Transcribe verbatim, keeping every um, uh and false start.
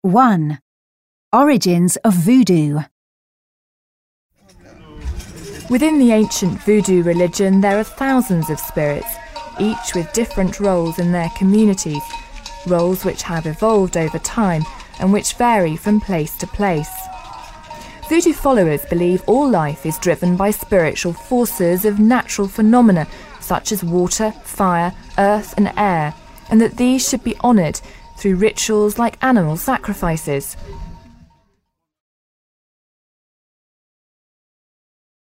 one. Origins of Voodoo. Within the ancient Voodoo religion, there are thousands of spirits, each with different roles in their communities, roles which have evolved over time and which vary from place to place. Voodoo followers believe all life is driven by spiritual forces of natural phenomena such as water, fire, earth and air, and that these should be honoured through rituals like animal sacrifices.